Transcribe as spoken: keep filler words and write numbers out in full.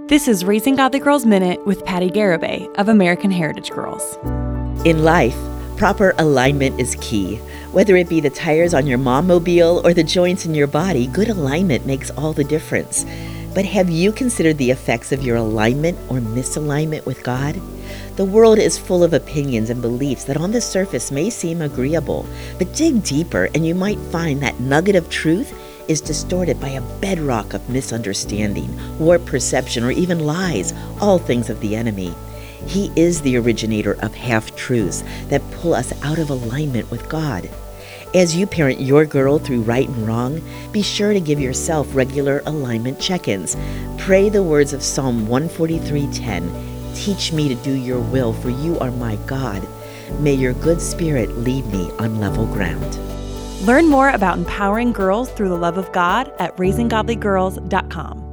This is Raising Godly Girls Minute with Patty Garibay of American Heritage Girls. In life, proper alignment is key. Whether it be the tires on your mom-mobile or the joints in your body, good alignment makes all the difference. But have you considered the effects of your alignment or misalignment with God? The world is full of opinions and beliefs that on the surface may seem agreeable, but dig deeper and you might find that nugget of truth is distorted by a bedrock of misunderstanding, warped perception, or even lies, all things of the enemy. He is the originator of half-truths that pull us out of alignment with God. As you parent your girl through right and wrong, be sure to give yourself regular alignment check-ins. Pray the words of Psalm one forty-three ten. Teach me to do your will, for you are my God. May your good spirit lead me on level ground. Learn more about empowering girls through the love of God at raising godly girls dot com.